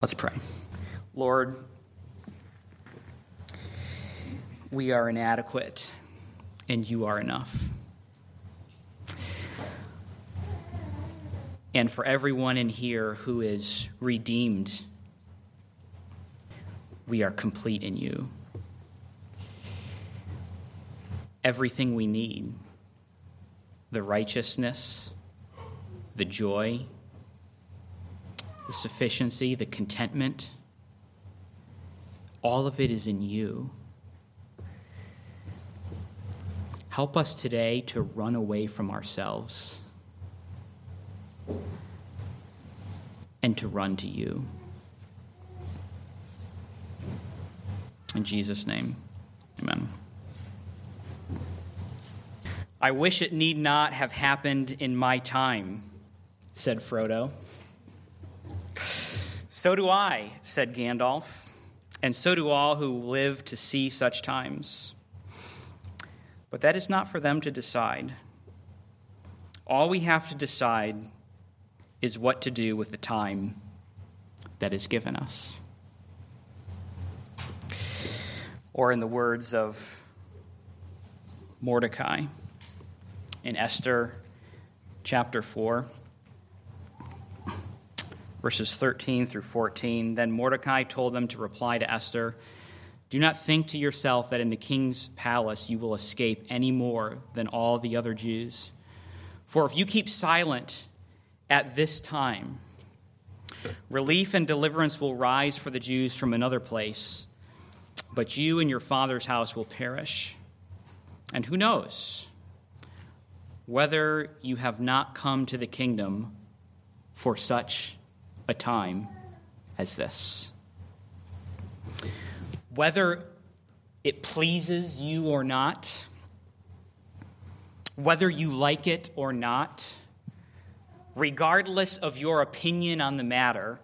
Let's pray. Lord, we are inadequate, and you are enough. And for everyone in here who is redeemed, we are complete in you. Everything we need, the righteousness, the joy, the sufficiency, the contentment, all of it is in you. Help us today to run away from ourselves and to run to you. In Jesus' name, amen. I wish it need not have happened in my time, said Frodo. So do I, said Gandalf, and so do all who live to see such times. But that is not for them to decide. All we have to decide is what to do with the time that is given us. Or in the words of Mordecai in Esther chapter 4, verses 13 through 14, then Mordecai told them to reply to Esther, "Do not think to yourself that in the king's palace you will escape any more than all the other Jews. For if you keep silent at this time, relief and deliverance will rise for the Jews from another place, but you and your father's house will perish. And who knows whether you have not come to the kingdom for such a time as this." Whether it pleases you or not, whether you like it or not, regardless of your opinion on the matter,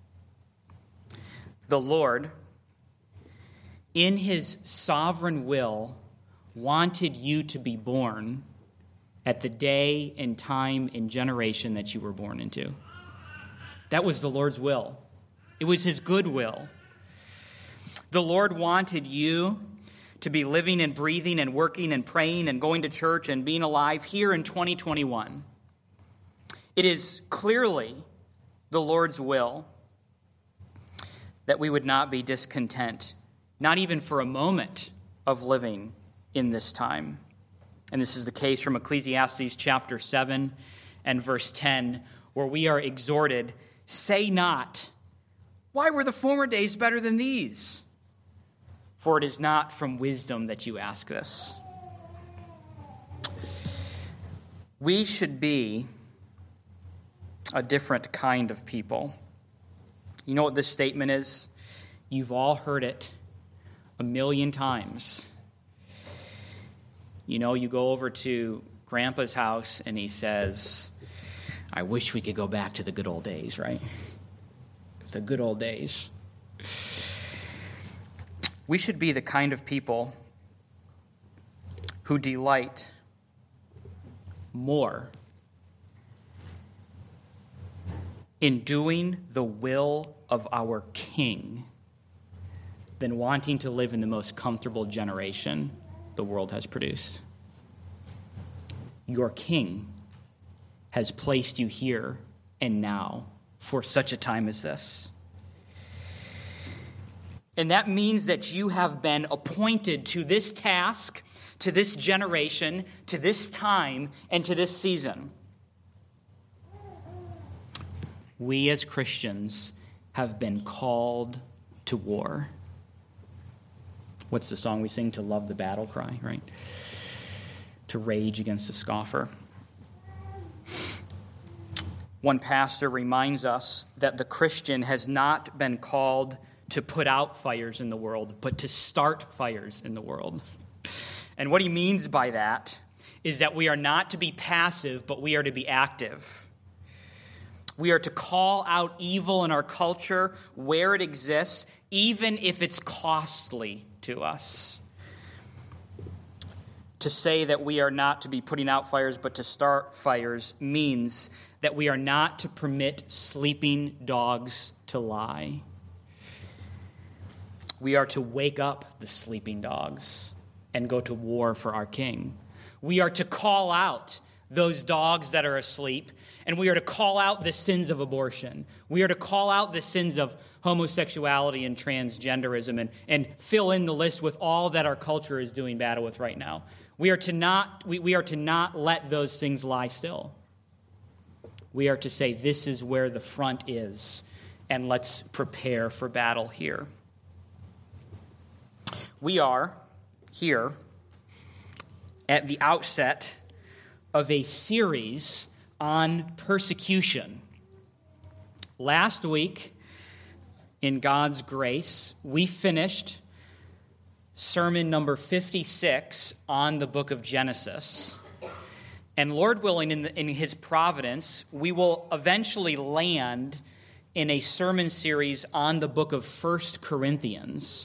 the Lord, in his sovereign will, wanted you to be born at the day and time and generation that you were born into. That was the Lord's will. It was his good will. The Lord wanted you to be living and breathing and working and praying and going to church and being alive here in 2021. It is clearly the Lord's will that we would not be discontent, not even for a moment of living in this time. And this is the case from Ecclesiastes chapter 7 and verse 10, where we are exhorted, "Say not, 'Why were the former days better than these?' For it is not from wisdom that you ask this." We should be a different kind of people. You know what this statement is? You've all heard it a million times. You know, you go over to Grandpa's house and he says, "I wish we could go back to the good old days," right? The good old days. We should be the kind of people who delight more in doing the will of our King than wanting to live in the most comfortable generation the world has produced. Your King has placed you here and now for such a time as this. And that means that you have been appointed to this task, to this generation, to this time, and to this season. We as Christians have been called to war. What's the song we sing? To love the battle cry, right? To rage against the scoffer. One pastor reminds us that the Christian has not been called to put out fires in the world, but to start fires in the world. And what he means by that is that we are not to be passive, but we are to be active. We are to call out evil in our culture where it exists, even if it's costly to us. To say that we are not to be putting out fires, but to start fires means that we are not to permit sleeping dogs to lie. We are to wake up the sleeping dogs and go to war for our King. We are to call out those dogs that are asleep, and we are to call out the sins of abortion. We are to call out the sins of homosexuality and transgenderism and fill in the list with all that our culture is doing battle with right now. We are to not let those things lie still. We are to say, this is where the front is, and let's prepare for battle here. We are here at the outset of a series on persecution. Last week, in God's grace, we finished sermon number 56 on the book of Genesis. And Lord willing, in his providence, we will eventually land in a sermon series on the book of 1 Corinthians.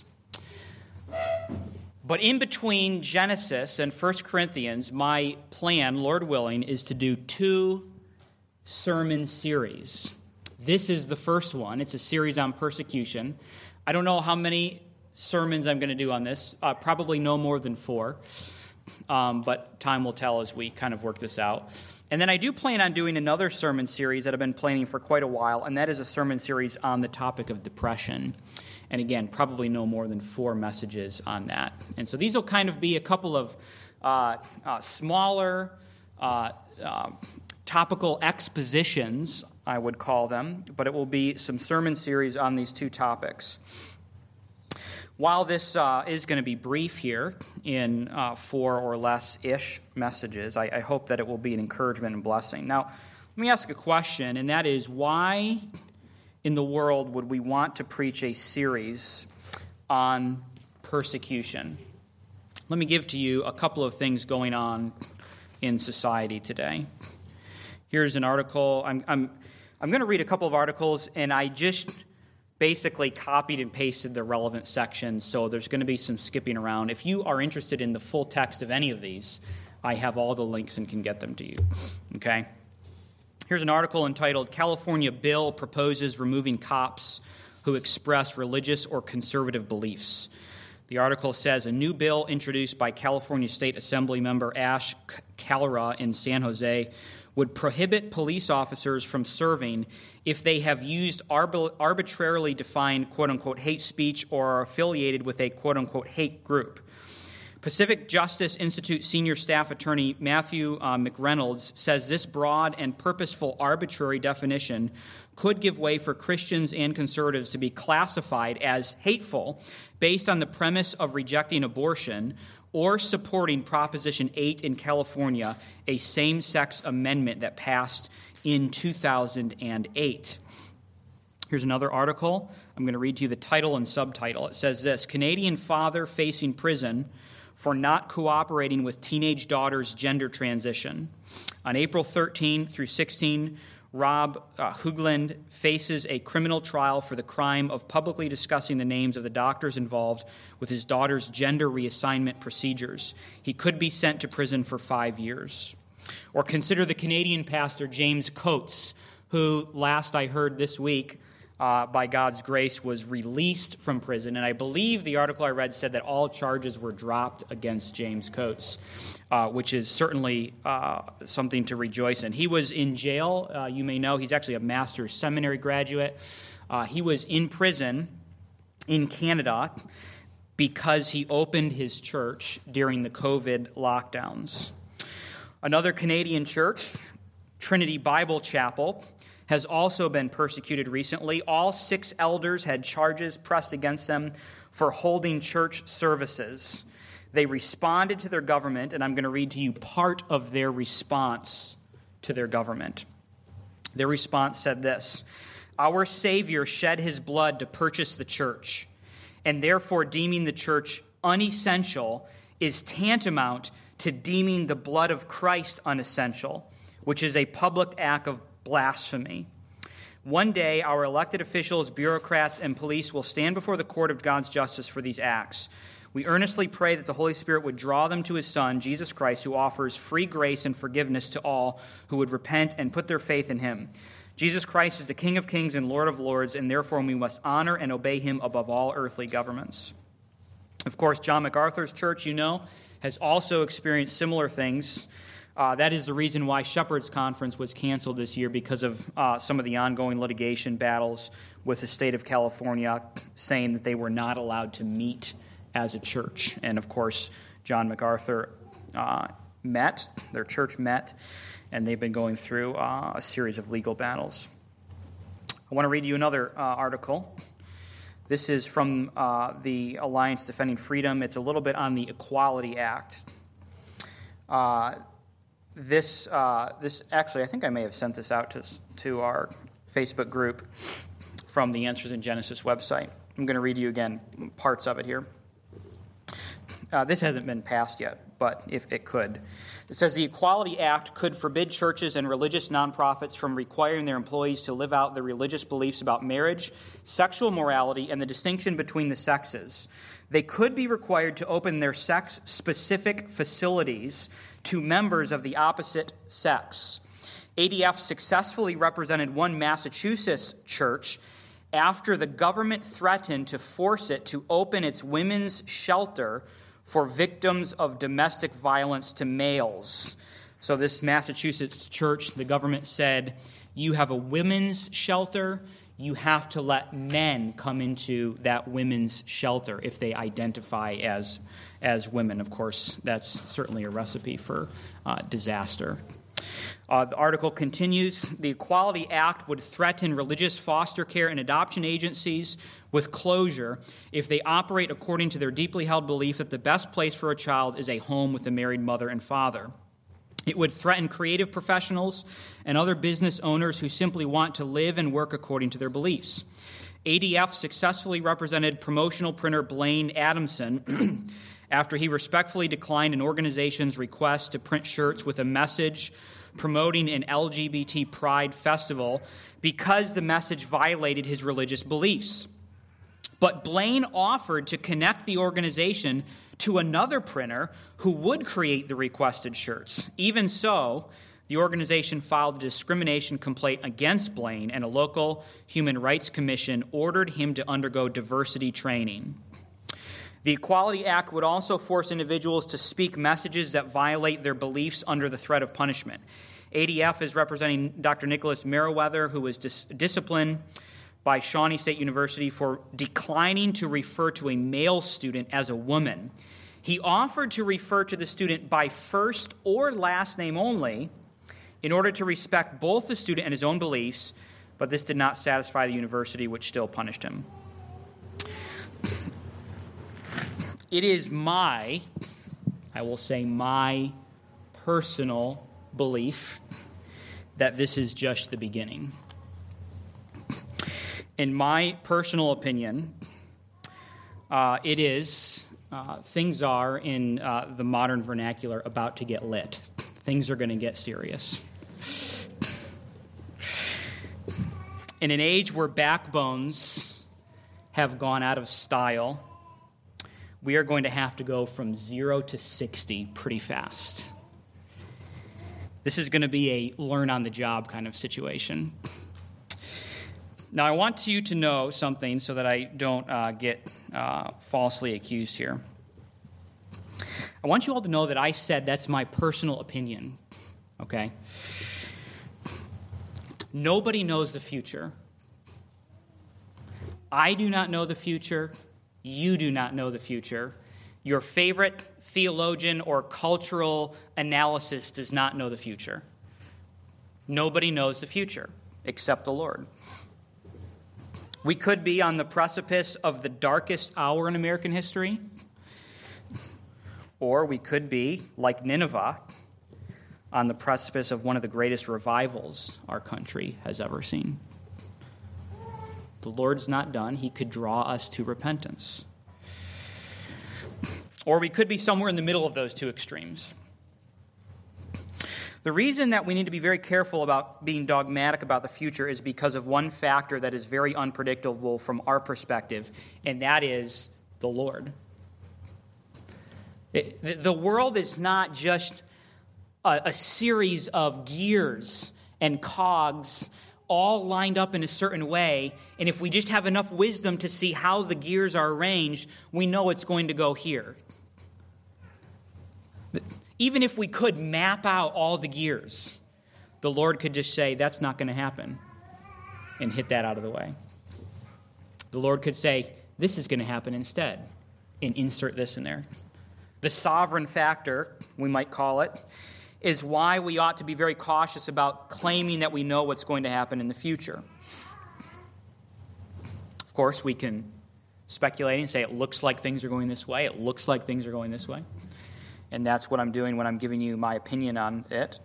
But in between Genesis and 1 Corinthians, my plan, Lord willing, is to do 2 sermon series. This is the first one. It's a series on persecution. I don't know how many sermons I'm going to do on this. Probably no more than 4. But time will tell as we kind of work this out. And then I do plan on doing another sermon series that I've been planning for quite a while, and that is a sermon series on the topic of depression. And again, probably no more than 4 messages on that. And so these will kind of be a couple of smaller topical expositions, I would call them, but it will be some sermon series on these 2 topics. While this is going to be brief here in 4 or less-ish messages, I hope that it will be an encouragement and blessing. Now, let me ask a question, and that is, why in the world would we want to preach a series on persecution? Let me give to you a couple of things going on in society today. Here's an article. I'm going to read a couple of articles, and I just basically copied and pasted the relevant sections, so there's going to be some skipping around. If you are interested in the full text of any of these, I have all the links and can get them to you. Okay? Here's an article entitled, California Bill Proposes Removing Cops Who Express Religious or Conservative Beliefs. The article says, a new bill introduced by California State Assembly member Ash Kalra in San Jose would prohibit police officers from serving if they have used arbitrarily defined quote-unquote hate speech or are affiliated with a quote-unquote hate group. Pacific Justice Institute senior staff attorney Matthew McReynolds says this broad and purposeful arbitrary definition could give way for Christians and conservatives to be classified as hateful based on the premise of rejecting abortion or supporting Proposition 8 in California, a same-sex amendment that passed in 2008. Here's another article. I'm going to read to you the title and subtitle. It says this, Canadian father facing prison for not cooperating with teenage daughter's gender transition. On April 13 through 16, Rob Hoogland faces a criminal trial for the crime of publicly discussing the names of the doctors involved with his daughter's gender reassignment procedures. He could be sent to prison for 5 years. Or consider the Canadian pastor James Coates, who, last I heard this week, by God's grace, was released from prison. And I believe the article I read said that all charges were dropped against James Coates, which is certainly something to rejoice in. He was in jail. You may know he's actually a master's seminary graduate. He was in prison in Canada because he opened his church during the COVID lockdowns. Another Canadian church, Trinity Bible Chapel, has also been persecuted recently. All 6 elders had charges pressed against them for holding church services. They responded to their government, and I'm going to read to you part of their response to their government. Their response said this, Our Savior shed his blood to purchase the church, and therefore deeming the church unessential is tantamount to deeming the blood of Christ unessential, which is a public act of blasphemy. One day, our elected officials, bureaucrats, and police will stand before the court of God's justice for these acts. We earnestly pray that the Holy Spirit would draw them to his Son, Jesus Christ, who offers free grace and forgiveness to all who would repent and put their faith in him. Jesus Christ is the King of kings and Lord of lords, and therefore we must honor and obey him above all earthly governments. Of course, John MacArthur's church, has also experienced similar things. That is the reason why Shepherd's Conference was canceled this year, because of some of the ongoing litigation battles with the state of California, saying that they were not allowed to meet as a church. And of course, John MacArthur their church met, and they've been going through a series of legal battles. I want to read you another article. This is from the Alliance Defending Freedom. It's a little bit on the Equality Act. This actually, I think I may have sent this out to our Facebook group from the Answers in Genesis website. I'm going to read you again parts of it here. This hasn't been passed yet, but if it could. It says the Equality Act could forbid churches and religious nonprofits from requiring their employees to live out their religious beliefs about marriage, sexual morality, and the distinction between the sexes. They could be required to open their sex-specific facilities to members of the opposite sex. ADF successfully represented one Massachusetts church after the government threatened to force it to open its women's shelter for victims of domestic violence to males. So this Massachusetts church, the government said, you have a women's shelter, you have to let men come into that women's shelter if they identify as women. Of course, that's certainly a recipe for disaster. The article continues, the Equality Act would threaten religious foster care and adoption agencies with closure if they operate according to their deeply held belief that the best place for a child is a home with a married mother and father. It would threaten creative professionals and other business owners who simply want to live and work according to their beliefs. ADF successfully represented promotional printer Blaine Adamson after he respectfully declined an organization's request to print shirts with a message promoting an LGBT pride festival because the message violated his religious beliefs. But Blaine offered to connect the organization to another printer who would create the requested shirts. Even so, the organization filed a discrimination complaint against Blaine, and a local human rights commission ordered him to undergo diversity training. The Equality Act would also force individuals to speak messages that violate their beliefs under the threat of punishment. ADF is representing Dr. Nicholas Meriwether, who was disciplined by Shawnee State University for declining to refer to a male student as a woman. He offered to refer to the student by first or last name only in order to respect both the student and his own beliefs, but this did not satisfy the university, which still punished him. It is my personal belief that this is just the beginning. In my personal opinion, things are, in the modern vernacular, about to get lit. Things are going to get serious. In an age where backbones have gone out of style, we are going to have to go from 0 to 60 pretty fast. This is going to be a learn-on-the-job kind of situation. Now, I want you to know something so that I don't get falsely accused here. I want you all to know that I said that's my personal opinion, okay? Nobody knows the future. I do not know the future. You do not know the future. Your favorite theologian or cultural analysis does not know the future. Nobody knows the future except the Lord. We could be on the precipice of the darkest hour in American history, or we could be, like Nineveh, on the precipice of one of the greatest revivals our country has ever seen. The Lord's not done. He could draw us to repentance. Or we could be somewhere in the middle of those two extremes. The reason that we need to be very careful about being dogmatic about the future is because of one factor that is very unpredictable from our perspective, and that is the Lord. The world is not just a series of gears and cogs all lined up in a certain way, and if we just have enough wisdom to see how the gears are arranged, we know it's going to go here. Even if we could map out all the gears, the Lord could just say, that's not going to happen, and hit that out of the way. The Lord could say, this is going to happen instead, and insert this in there. The sovereign factor, we might call it, is why we ought to be very cautious about claiming that we know what's going to happen in the future. Of course, we can speculate and say it looks like things are going this way, it looks like things are going this way. And that's what I'm doing when I'm giving you my opinion on it.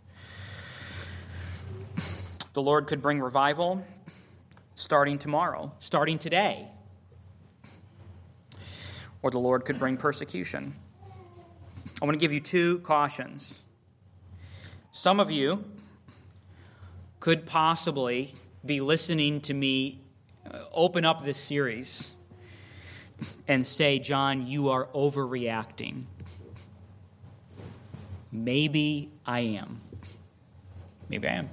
The Lord could bring revival starting tomorrow, starting today. Or the Lord could bring persecution. I want to give you two cautions. Some of you could possibly be listening to me open up this series and say, John, you are overreacting. Maybe I am. Maybe I am.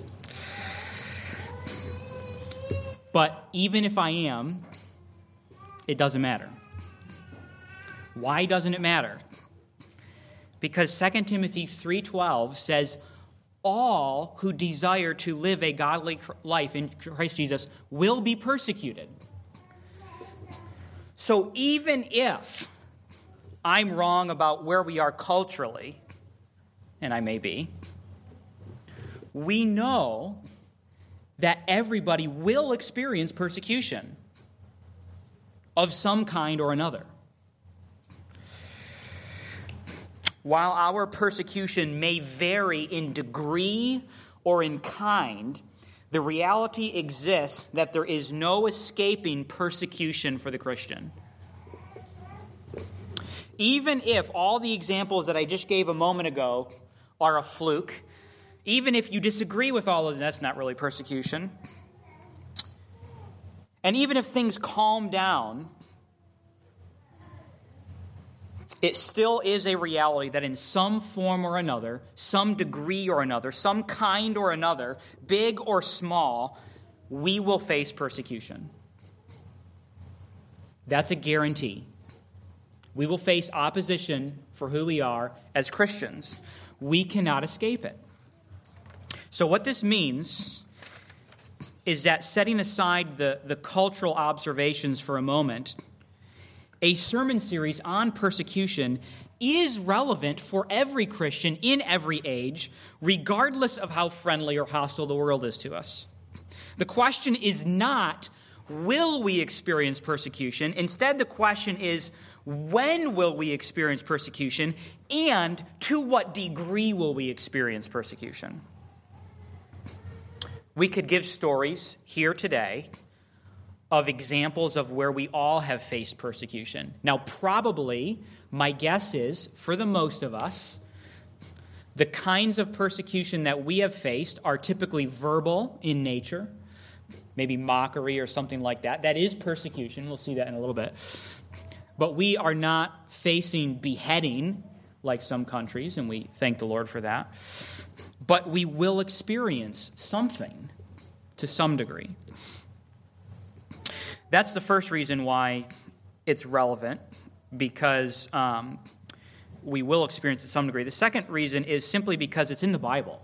But even if I am, it doesn't matter. Why doesn't it matter? Because 2 Timothy 3:12 says, all who desire to live a godly life in Christ Jesus will be persecuted. So even if I'm wrong about where we are culturally, and I may be, we know that everybody will experience persecution of some kind or another. While our persecution may vary in degree or in kind, the reality exists that there is no escaping persecution for the Christian. Even if all the examples that I just gave a moment ago are a fluke, even if you disagree with all of them, that's not really persecution. And even if things calm down, it still is a reality that in some form or another, some degree or another, some kind or another, big or small, we will face persecution. That's a guarantee. We will face opposition for who we are as Christians. We cannot escape it. So what this means is that, setting aside the cultural observations for a moment, a sermon series on persecution is relevant for every Christian in every age, regardless of how friendly or hostile the world is to us. The question is not, will we experience persecution? Instead, the question is, when will we experience persecution, and to what degree will we experience persecution? We could give stories here today of examples of where we all have faced persecution. Now, probably, my guess is, for the most of us, the kinds of persecution that we have faced are typically verbal in nature, maybe mockery or something like that. That is persecution. We'll see that in a little bit. But we are not facing beheading like some countries, and we thank the Lord for that. But we will experience something to some degree. That's the first reason why it's relevant, because we will experience it to some degree. The second reason is simply because it's in the Bible.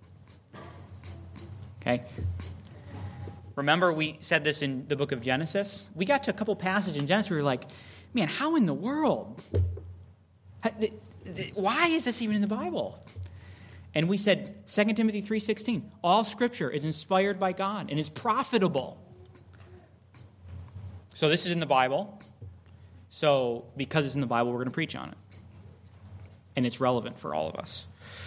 Okay? Remember we said this in the book of Genesis? We got to a couple passages in Genesis where we were like, man, how in the world? Why is this even in the Bible? And we said, 2 Timothy 3:16, all Scripture is inspired by God and is profitable. So this is in the Bible. So because it's in the Bible, we're going to preach on it. And it's relevant for all of us.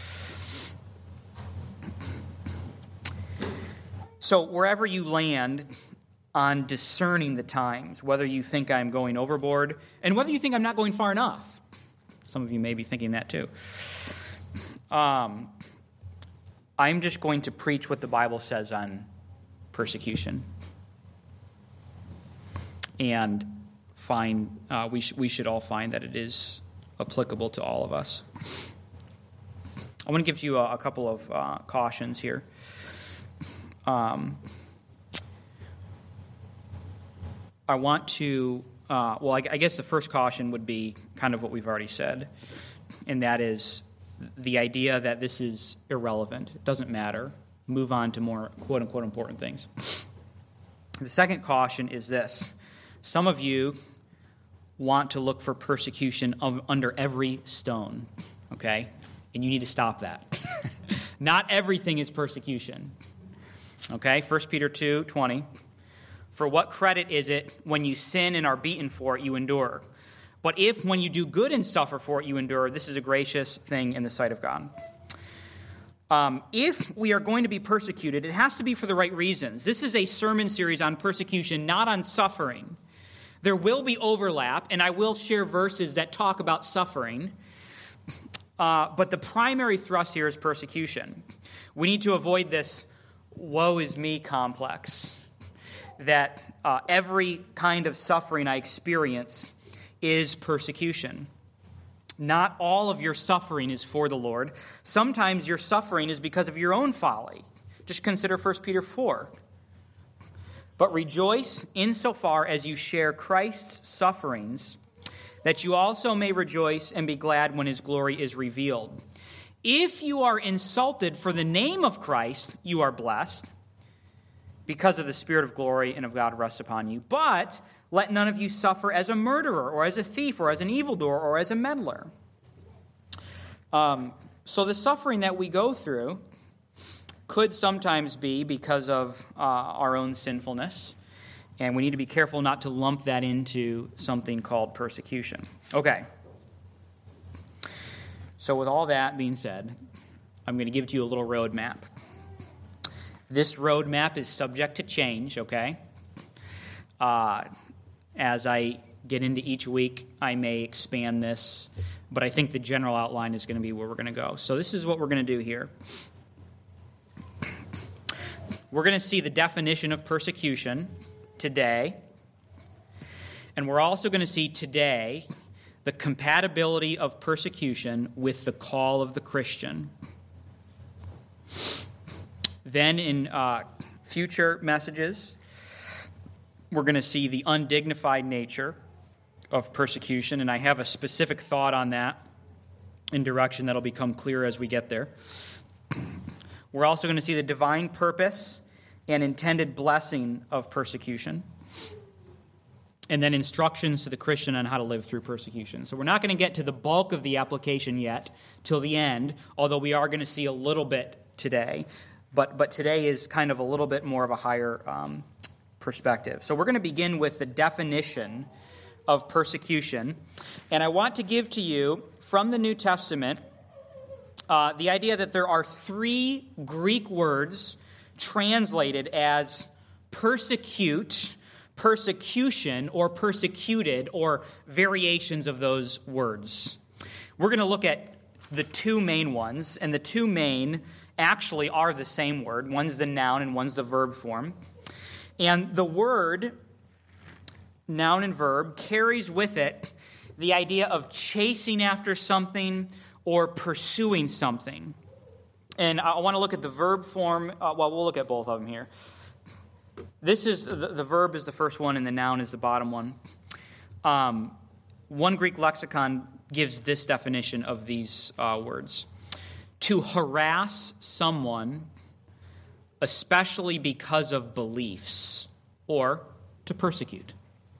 So wherever you land on discerning the times, whether you think I'm going overboard, and whether you think I'm not going far enough. Some of you may be thinking that too. I'm just going to preach what the Bible says on persecution. And we should all find that it is applicable to all of us. I want to give you a couple of cautions here. I want to, I guess the first caution would be kind of what we've already said, and that is the idea that this is irrelevant. It doesn't matter. Move on to more quote-unquote important things. The second caution is this. Some of you want to look for persecution under every stone, okay? And you need to stop that. Not everything is persecution. Okay, 1 Peter 2:20. For what credit is it when you sin and are beaten for it, you endure? But if when you do good and suffer for it, you endure, this is a gracious thing in the sight of God. If we are going to be persecuted, it has to be for the right reasons. This is a sermon series on persecution, not on suffering. There will be overlap, and I will share verses that talk about suffering. But the primary thrust here is persecution. We need to avoid this woe is me complex, that every kind of suffering I experience is persecution. Not all of your suffering is for the Lord. Sometimes your suffering is because of your own folly. Just consider 1 Peter 4. But rejoice insofar as you share Christ's sufferings, that you also may rejoice and be glad when his glory is revealed. If you are insulted for the name of Christ, you are blessed, because of the Spirit of glory and of God rests upon you. But let none of you suffer as a murderer, or as a thief, or as an evildoer, or as a meddler. So the suffering that we go through could sometimes be because of our own sinfulness, and we need to be careful not to lump that into something called persecution. Okay. So with all that being said, I'm going to give to you a little roadmap. This roadmap is subject to change, okay? As I get into each week, I may expand this, but I think the general outline is going to be where we're going to go. So this is what we're going to do here. We're going to see the definition of persecution today, and we're also going to see today the compatibility of persecution with the call of the Christian. Then in future messages, we're going to see the undignified nature of persecution, and I have a specific thought on that in direction that'll become clear as we get there. We're also going to see the divine purpose and intended blessing of persecution, and then instructions to the Christian on how to live through persecution. So we're not going to get to the bulk of the application yet till the end, although we are going to see a little bit today. But today is kind of a little bit more of a higher perspective. So we're going to begin with the definition of persecution. And I want to give to you from the New Testament the idea that there are three Greek words translated as persecute, persecution, or persecuted, or variations of those words. We're going to look at the two main ones, and the two main actually are the same word. One's the noun and one's the verb form. And the word, noun and verb, carries with it the idea of chasing after something or pursuing something. And I want to look at the verb form. We'll look at both of them here. This is the verb is the first one and the noun is the bottom one. One Greek lexicon gives this definition of these words. To harass someone, especially because of beliefs, or to persecute.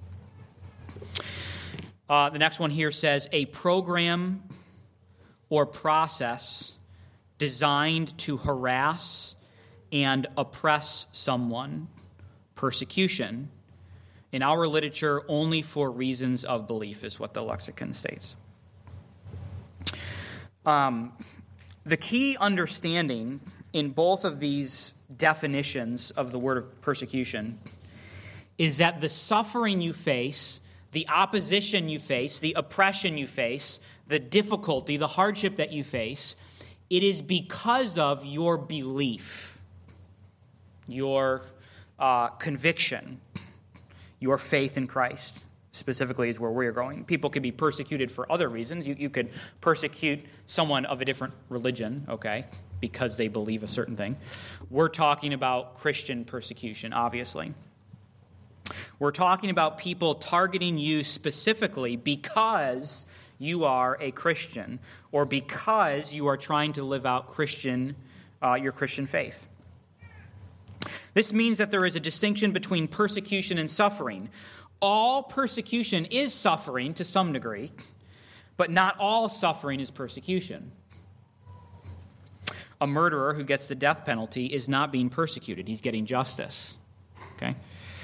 The next one here says a program or process designed to harass and oppress someone, persecution. In our literature, only for reasons of belief is what the lexicon states. The key understanding in both of these definitions of the word of persecution is that the suffering you face, the opposition you face, the oppression you face, the difficulty, the hardship that you face, it is because of your belief, your conviction, your faith in Christ. Specifically is where we're going. People could be persecuted for other reasons. You could persecute someone of a different religion, okay? because they believe a certain thing. We're talking about Christian persecution, obviously. We're talking about people targeting you specifically because you are a Christian or because you are trying to live out your Christian faith. This means that there is a distinction between persecution and suffering. All persecution is suffering to some degree, but not all suffering is persecution. A murderer who gets the death penalty is not being persecuted. He's getting justice. Okay?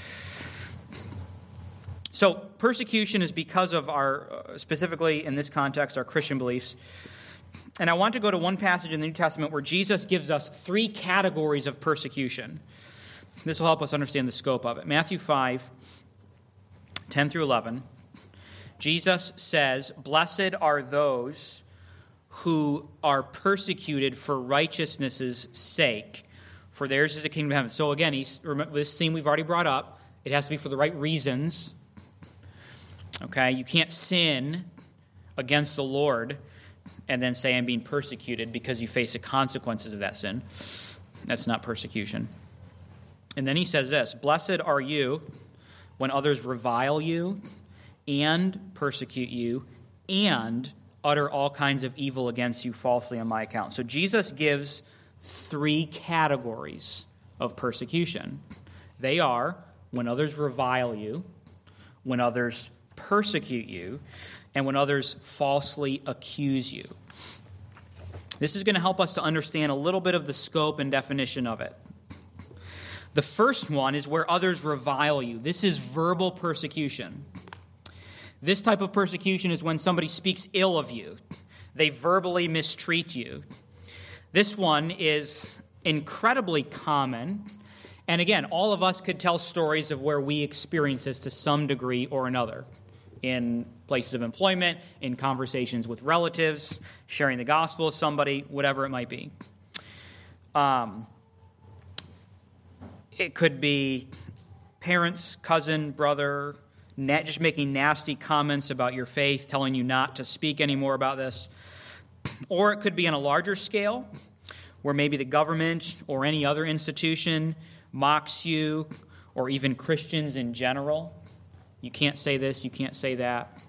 So persecution is because of specifically in this context, our Christian beliefs. And I want to go to one passage in the New Testament where Jesus gives us 3 categories of persecution. This will help us understand the scope of it. Matthew 5, 10 through 11. Jesus says, "Blessed are those who are persecuted for righteousness' sake, for theirs is the kingdom of heaven." So again, this theme we've already brought up. It has to be for the right reasons. Okay, you can't sin against the Lord and then say, "I'm being persecuted," because you face the consequences of that sin. That's not persecution. And then he says this, "Blessed are you when others revile you and persecute you and utter all kinds of evil against you falsely on my account." So Jesus gives 3 categories of persecution. They are when others revile you, when others persecute you, and when others falsely accuse you. This is going to help us to understand a little bit of the scope and definition of it. The first one is where others revile you. This is verbal persecution. This type of persecution is when somebody speaks ill of you. They verbally mistreat you. This one is incredibly common. And again, all of us could tell stories of where we experience this to some degree or another. In places of employment, in conversations with relatives, sharing the gospel with somebody, whatever it might be. It could be parents, cousin, brother, just making nasty comments about your faith, telling you not to speak anymore about this. Or it could be on a larger scale, where maybe the government or any other institution mocks you, or even Christians in general. You can't say this, you can't say that.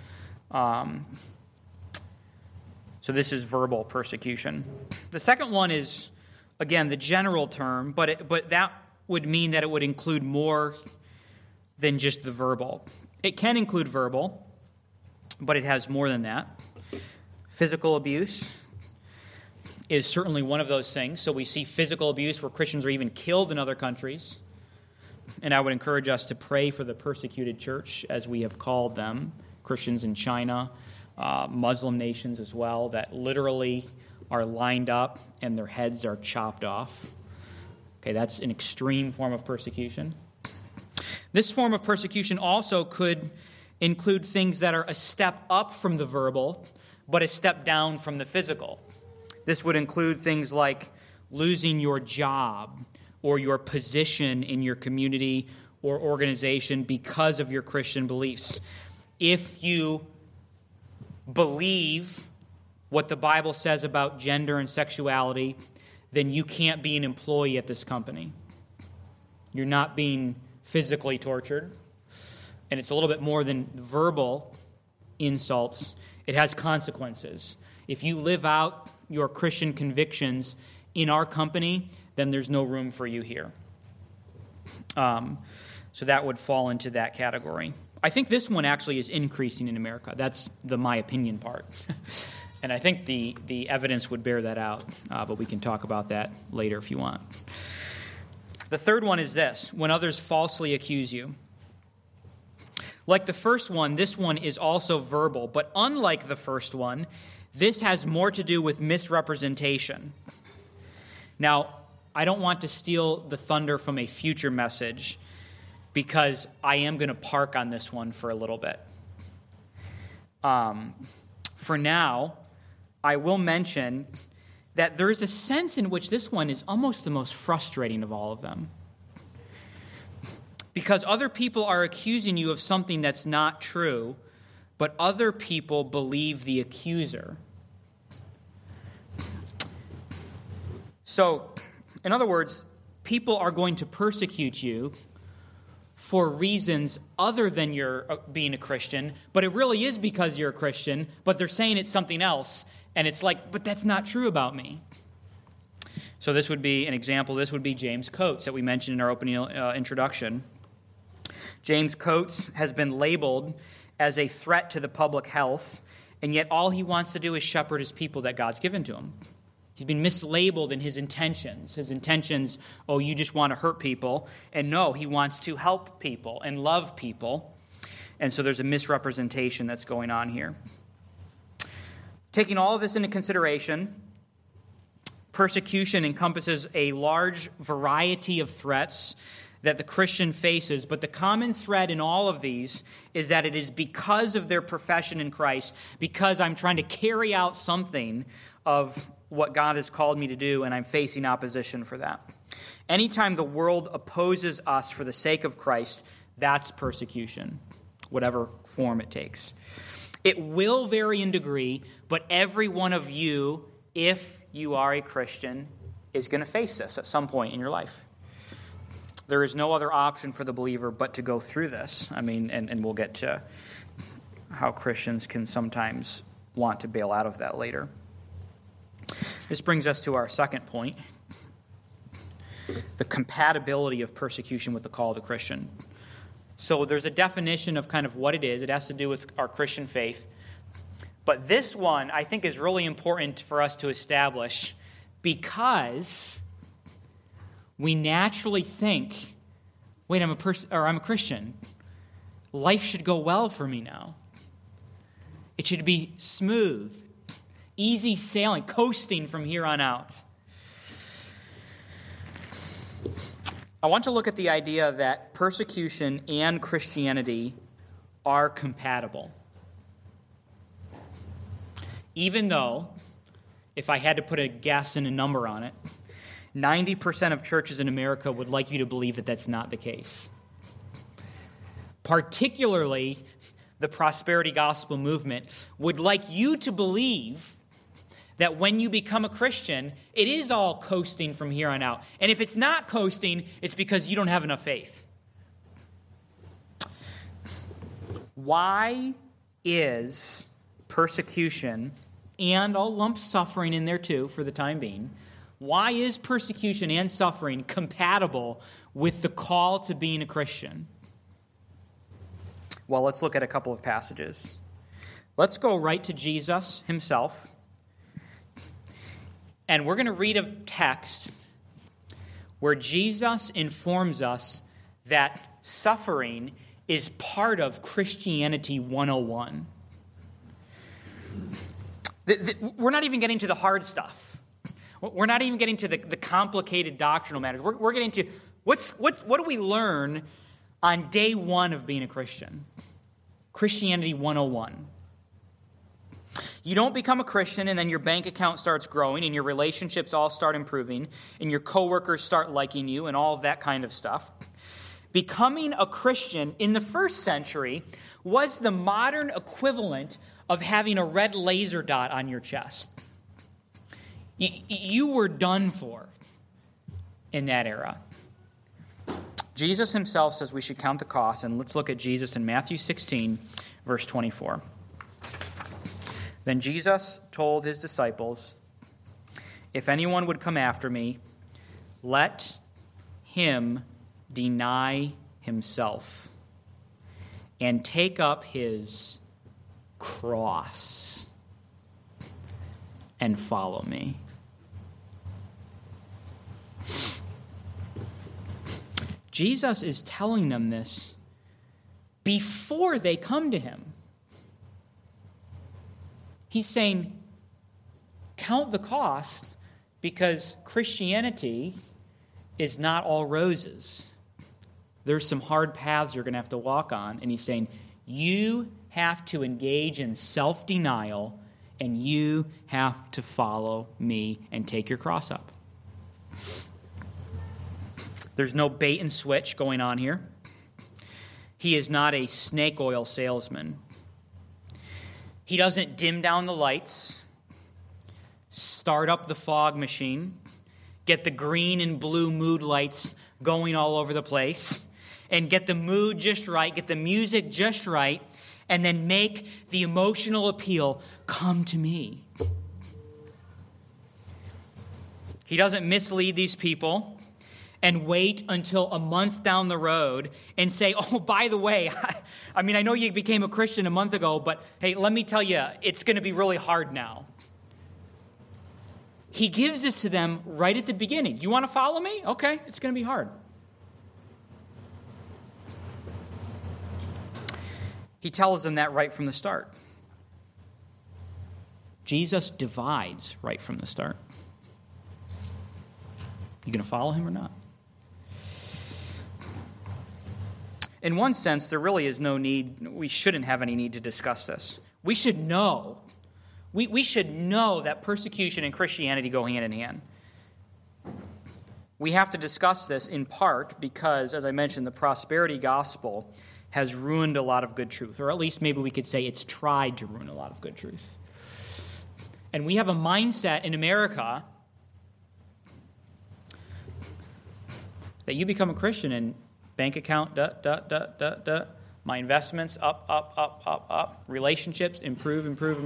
So this is verbal persecution. The second one is, again, the general term, but that would mean that it would include more than just the verbal. It can include verbal, but it has more than that. Physical abuse is certainly one of those things. So we see physical abuse where Christians are even killed in other countries. And I would encourage us to pray for the persecuted church, as we have called them, Christians in China, Muslim nations as well, that literally are lined up and their heads are chopped off. Okay, that's an extreme form of persecution. This form of persecution also could include things that are a step up from the verbal, but a step down from the physical. This would include things like losing your job or your position in your community or organization because of your Christian beliefs. If you believe what the Bible says about gender and sexuality, then you can't be an employee at this company. You're not being physically tortured. And it's a little bit more than verbal insults. It has consequences. If you live out your Christian convictions in our company, then there's no room for you here. So that would fall into that category. I think this one actually is increasing in America. That's the my opinion part. And I think the evidence would bear that out, but we can talk about that later if you want. The third one is this: when others falsely accuse you. Like the first one, this one is also verbal, but unlike the first one, this has more to do with misrepresentation. Now, I don't want to steal the thunder from a future message, because I am going to park on this one for a little bit. For now, I will mention that there's a sense in which this one is almost the most frustrating of all of them. Because other people are accusing you of something that's not true, but other people believe the accuser. So, in other words, people are going to persecute you for reasons other than your being a Christian, but it really is because you're a Christian, but they're saying it's something else, and it's like, but that's not true about me. So this would be an example. This would be James Coates that we mentioned in our opening introduction. James Coates has been labeled as a threat to the public health, and yet all he wants to do is shepherd his people that God's given to him. He's been mislabeled in his intentions. His intentions, oh, you just want to hurt people. And no, he wants to help people and love people. And so there's a misrepresentation that's going on here. Taking all of this into consideration, persecution encompasses a large variety of threats that the Christian faces, but the common thread in all of these is that it is because of their profession in Christ, because I'm trying to carry out something of what God has called me to do, and I'm facing opposition for that. Anytime the world opposes us for the sake of Christ, that's persecution, whatever form it takes. It will vary in degree, but every one of you, if you are a Christian, is going to face this at some point in your life. There is no other option for the believer but to go through this. I mean, and we'll get to how Christians can sometimes want to bail out of that later. This brings us to our second point, the compatibility of persecution with the call of the Christian. So there's a definition of kind of what it is. It has to do with our Christian faith. But this one, I think, is really important for us to establish because we naturally think, wait, I'm a Christian. Life should go well for me now. It should be smooth, easy sailing, coasting from here on out. I want to look at the idea that persecution and Christianity are compatible. Even though, if I had to put a guess and a number on it, 90% of churches in America would like you to believe that that's not the case. Particularly, the prosperity gospel movement would like you to believe that when you become a Christian, it is all coasting from here on out. And if it's not coasting, it's because you don't have enough faith. Why is persecution, and I'll lump suffering in there too for the time being, why is persecution and suffering compatible with the call to being a Christian? Well, let's look at a couple of passages. Let's go right to Jesus himself. And we're going to read a text where Jesus informs us that suffering is part of Christianity 101. We're not even getting to the hard stuff. We're not even getting to the complicated doctrinal matters. We're getting to what do we learn on day one of being a Christian? Christianity 101. You don't become a Christian and then your bank account starts growing and your relationships all start improving and your coworkers start liking you and all of that kind of stuff. Becoming a Christian in the first century was the modern equivalent of having a red laser dot on your chest. You were done for in that era. Jesus himself says we should count the cost, and let's look at Jesus in Matthew 16, verse 24. Then Jesus told his disciples, "If anyone would come after me, let him deny himself and take up his cross and follow me." Jesus is telling them this before they come to him. He's saying, count the cost because Christianity is not all roses. There's some hard paths you're going to have to walk on. And he's saying, you have to engage in self-denial and you have to follow me and take your cross up. There's no bait and switch going on here. He is not a snake oil salesman. He doesn't dim down the lights, start up the fog machine, get the green and blue mood lights going all over the place, and get the mood just right, get the music just right, and then make the emotional appeal, come to me. He doesn't mislead these people and wait until a month down the road and say, oh, by the way, I know you became a Christian a month ago, but hey, let me tell you, it's going to be really hard now. He gives this to them right at the beginning. You want to follow me? Okay, it's going to be hard. He tells them that right from the start. Jesus divides right from the start. You going to follow him or not? In one sense, there really is no need, we shouldn't have any need to discuss this. We should know. We should know that persecution and Christianity go hand in hand. We have to discuss this in part because, as I mentioned, the prosperity gospel has ruined a lot of good truth, or at least maybe we could say it's tried to ruin a lot of good truth. And we have a mindset in America that you become a Christian and bank account, my investments, up. Relationships, improve.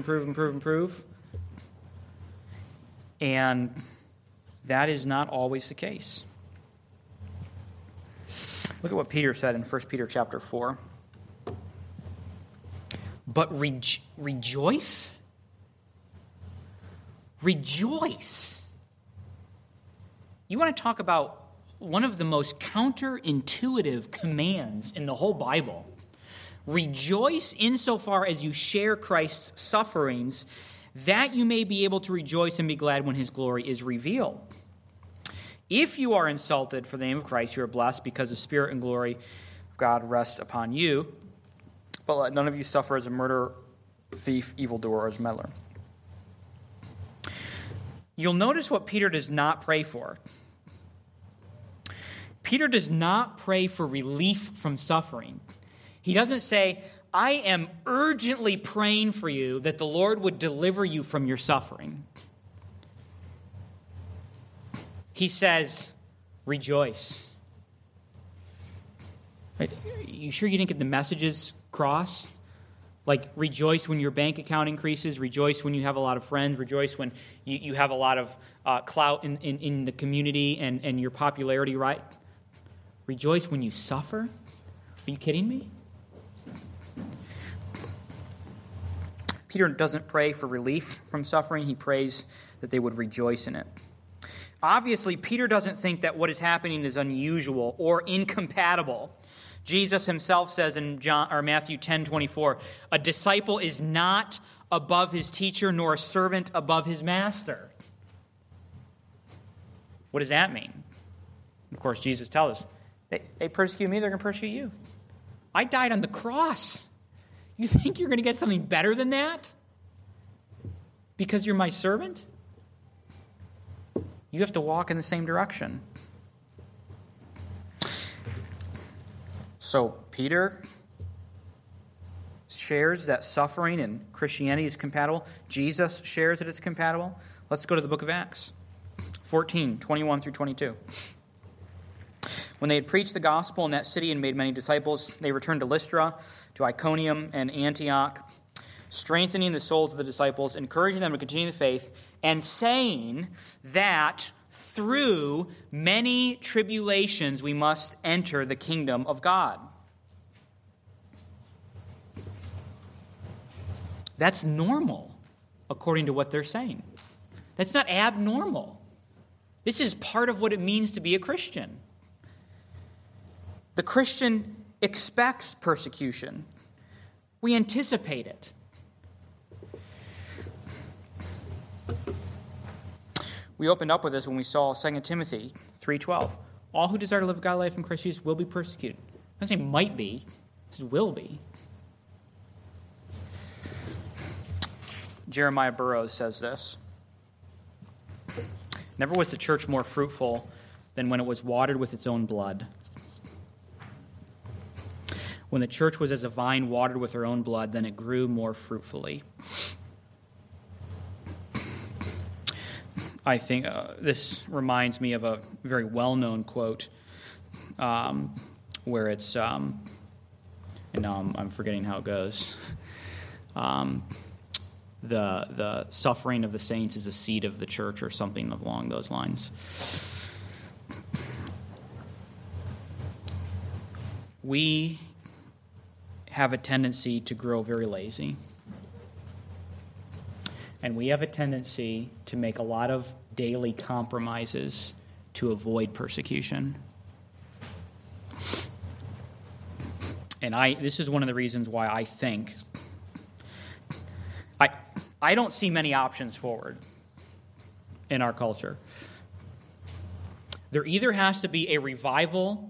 And that is not always the case. Look at what Peter said in 1 Peter chapter 4. But rejoice? Rejoice. You want to talk about one of the most counterintuitive commands in the whole Bible. Rejoice insofar as you share Christ's sufferings, that you may be able to rejoice and be glad when his glory is revealed. If you are insulted for the name of Christ, you are blessed because the Spirit and glory of God rests upon you. But let none of you suffer as a murderer, thief, evildoer, or as meddler. You'll notice what Peter does not pray for. Peter does not pray for relief from suffering. He doesn't say, I am urgently praying for you that the Lord would deliver you from your suffering. He says, rejoice. Right? You sure you didn't get the messages crossed? Like, rejoice when your bank account increases, rejoice when you have a lot of friends, rejoice when you have a lot of clout in the community and your popularity, right? Rejoice when you suffer? Are you kidding me? Peter doesn't pray for relief from suffering. He prays that they would rejoice in it. Obviously, Peter doesn't think that what is happening is unusual or incompatible. Jesus himself says in Matthew 10:24, a disciple is not above his teacher, nor a servant above his master. What does that mean? Of course, Jesus tells us, they persecute me, they're going to persecute you. I died on the cross. You think you're going to get something better than that? Because you're my servant? You have to walk in the same direction. So Peter shares that suffering and Christianity is compatible. Jesus shares that it's compatible. Let's go to the book of Acts 14:21 through 22. When they had preached the gospel in that city and made many disciples, they returned to Lystra, to Iconium, and Antioch, strengthening the souls of the disciples, encouraging them to continue the faith, and saying that through many tribulations we must enter the kingdom of God. That's normal, according to what they're saying. That's not abnormal. This is part of what it means to be a Christian. The Christian expects persecution. We anticipate it. We opened up with this when we saw 2 Timothy 3:12. All who desire to live a godly life in Christ Jesus will be persecuted. I'm not saying might be. This is will be. Jeremiah Burroughs says this. Never was the church more fruitful than when it was watered with its own blood. When the church was as a vine watered with her own blood, then it grew more fruitfully. I think this reminds me of a very well-known quote where it's, and now I'm forgetting how it goes. The suffering of the saints is the seed of the church, or something along those lines. We have a tendency to grow very lazy. And we have a tendency to make a lot of daily compromises to avoid persecution. And this is one of the reasons why I think I don't see many options forward in our culture. There either has to be a revival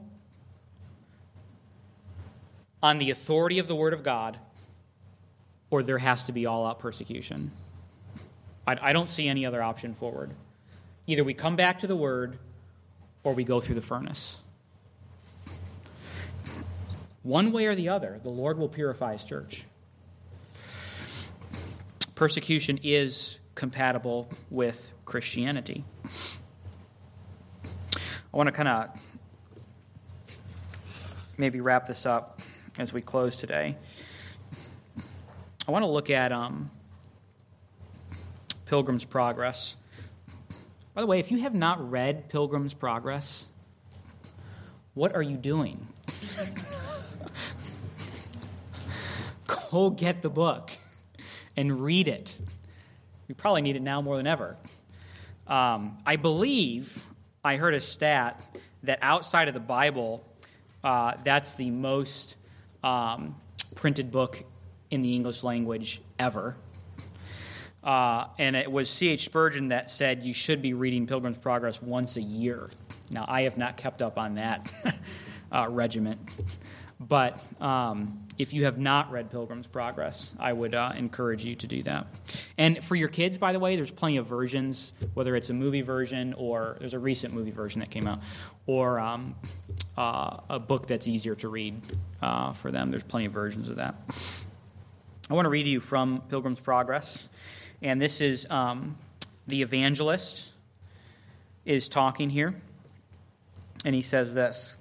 on the authority of the Word of God, or there has to be all-out persecution. I don't see any other option forward. Either we come back to the Word, or we go through the furnace. One way or the other, the Lord will purify His church. Persecution is compatible with Christianity. I want to kind of maybe wrap this up as we close today. I want to look at Pilgrim's Progress. By the way, if you have not read Pilgrim's Progress, what are you doing? Go get the book and read it. You probably need it now more than ever. I believe I heard a stat that outside of the Bible, that's the most printed book in the English language ever. And it was C.H. Spurgeon that said you should be reading Pilgrim's Progress once a year. Now, I have not kept up on that regiment. But if you have not read Pilgrim's Progress, I would encourage you to do that. And for your kids, by the way, there's plenty of versions, whether it's a movie version or there's a recent movie version that came out, or a book that's easier to read for them. There's plenty of versions of that. I want to read to you from Pilgrim's Progress. And this is the evangelist is talking here. And he says this: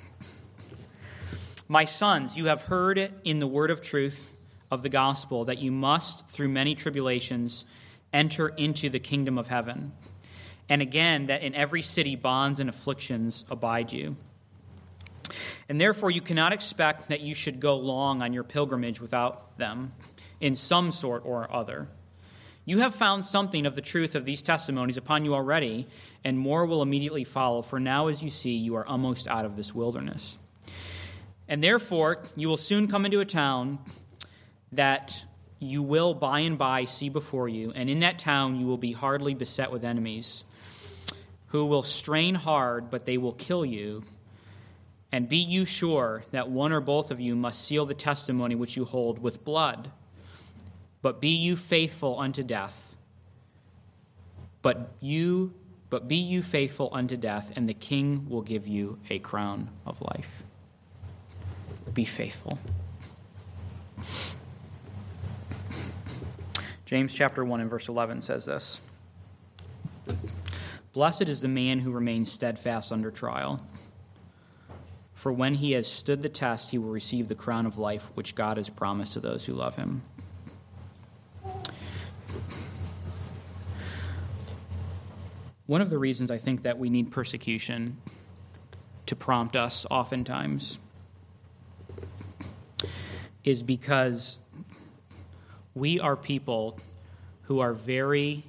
"My sons, you have heard in the word of truth of the gospel that you must, through many tribulations, enter into the kingdom of heaven. And again, that in every city bonds and afflictions abide you. And therefore you cannot expect that you should go long on your pilgrimage without them, in some sort or other. You have found something of the truth of these testimonies upon you already, and more will immediately follow, for now, as you see, you are almost out of this wilderness. And therefore, you will soon come into a town that you will by and by see before you, and in that town you will be hardly beset with enemies, who will strain hard, but they will kill you. And be you sure that one or both of you must seal the testimony which you hold with blood. But be you faithful unto death. But be you faithful unto death, and the King will give you a crown of life." Be faithful. James chapter 1 and verse 11 says this: "Blessed is the man who remains steadfast under trial. For when he has stood the test, he will receive the crown of life which God has promised to those who love him." One of the reasons I think that we need persecution to prompt us oftentimes is because we are people who are very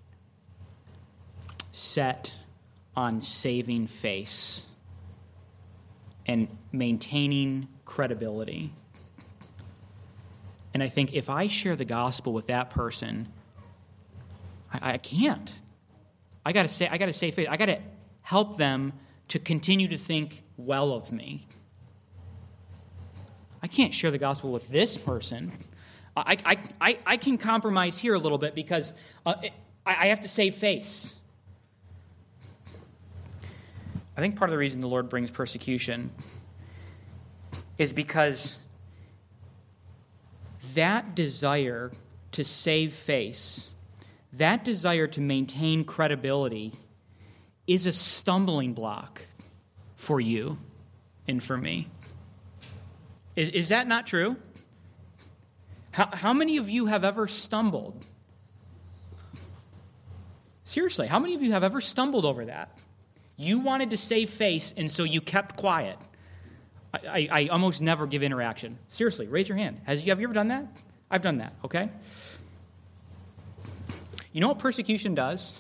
set on saving face and maintaining credibility. And I think if I share the gospel with that person, I can't. I got to save face. I got to help them to continue to think well of me. I can't share the gospel with this person. I can compromise here a little bit because I have to save face. I think part of the reason the Lord brings persecution is because that desire to save face, that desire to maintain credibility is a stumbling block for you and for me. Is that not true? How many of you have ever stumbled? Seriously, how many of you have ever stumbled over that? You wanted to save face, and so you kept quiet. I almost never give interaction. Seriously, raise your hand. Have you ever done that? I've done that, okay? You know what persecution does?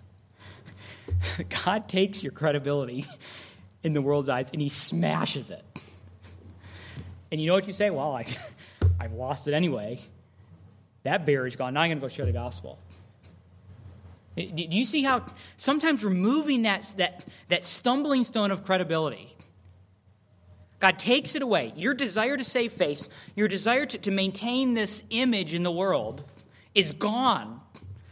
God takes your credibility in the world's eyes, and he smashes it. And you know what you say? Well, I've lost it anyway. That barrier's gone. Now I'm going to go share the gospel. Do you see how sometimes removing that stumbling stone of credibility, God takes it away. Your desire to save face, your desire to maintain this image in the world is gone.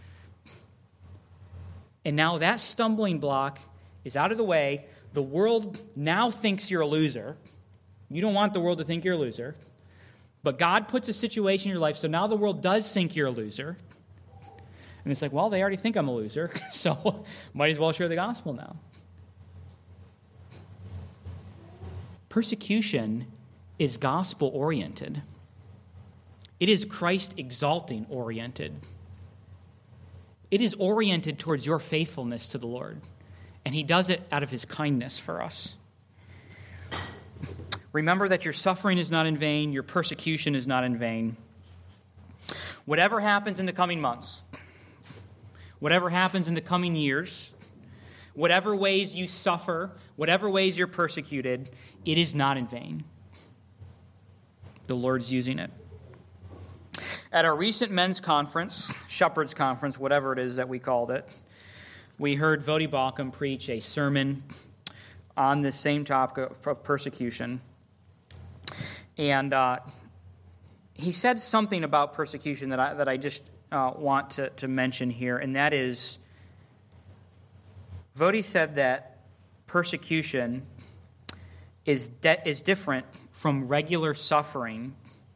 And now that stumbling block is out of the way. The world now thinks you're a loser. You don't want the world to think you're a loser. But God puts a situation in your life, so now the world does think you're a loser. And it's like, well, they already think I'm a loser, so might as well share the gospel now. Persecution is gospel-oriented. It is Christ-exalting oriented. It is oriented towards your faithfulness to the Lord. And he does it out of his kindness for us. Remember that your suffering is not in vain. Your persecution is not in vain. Whatever happens in the coming months, whatever happens in the coming years, whatever ways you suffer, whatever ways you're persecuted, it is not in vain. The Lord's using it. At our recent men's conference, Shepherd's Conference, whatever it is that we called it, we heard Voddie Baucham preach a sermon on this same topic of persecution. And he said something about persecution that I just want to mention here, and that is, Voddie said that persecution is different from regular suffering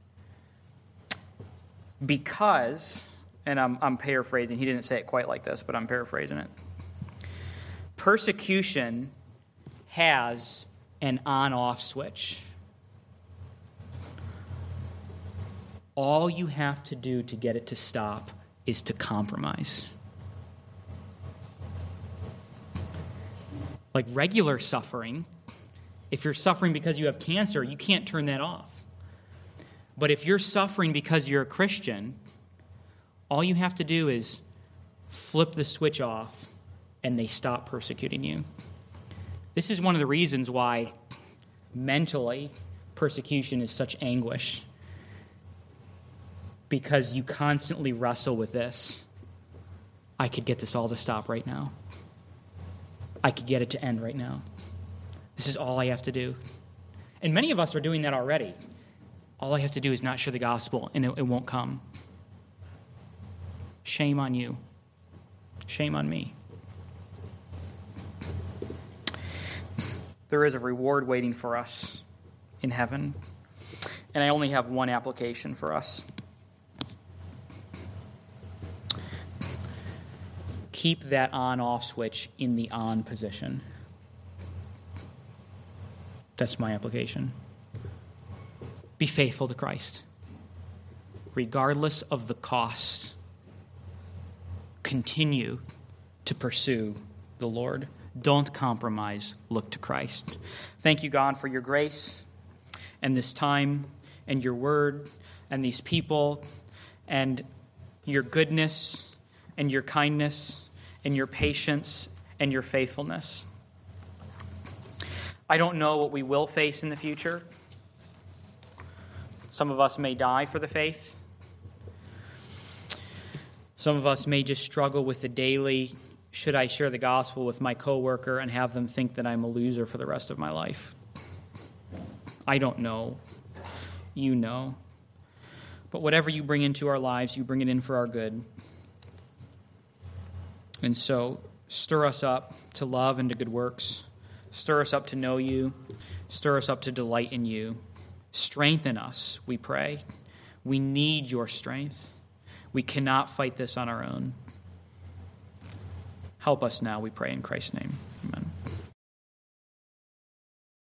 because, and I'm paraphrasing, he didn't say it quite like this, but I'm paraphrasing it. Persecution has an on-off switch. All you have to do to get it to stop is to compromise. Like regular suffering, if you're suffering because you have cancer, you can't turn that off. But if you're suffering because you're a Christian, all you have to do is flip the switch off and they stop persecuting you. This is one of the reasons why mentally persecution is such anguish. Because you constantly wrestle with this. I could get this all to stop right now. I could get it to end right now. This is all I have to do. And many of us are doing that already. All I have to do is not share the gospel, and it won't come. Shame on you. Shame on me. There is a reward waiting for us in heaven. And I only have one application for us. Keep that on-off switch in the on position. That's my application. Be faithful to Christ. Regardless of the cost, continue to pursue the Lord. Don't compromise. Look to Christ. Thank you, God, for your grace and this time and your word and these people and your goodness and your kindness and your patience and your faithfulness. I don't know what we will face in the future. Some of us may die for the faith. Some of us may just struggle with the daily, should I share the gospel with my coworker and have them think that I'm a loser for the rest of my life? I don't know. You know. But whatever you bring into our lives, you bring it in for our good. And so, stir us up to love and to good works. Stir us up to know you. Stir us up to delight in you. Strengthen us, we pray. We need your strength. We cannot fight this on our own. Help us now, we pray in Christ's name.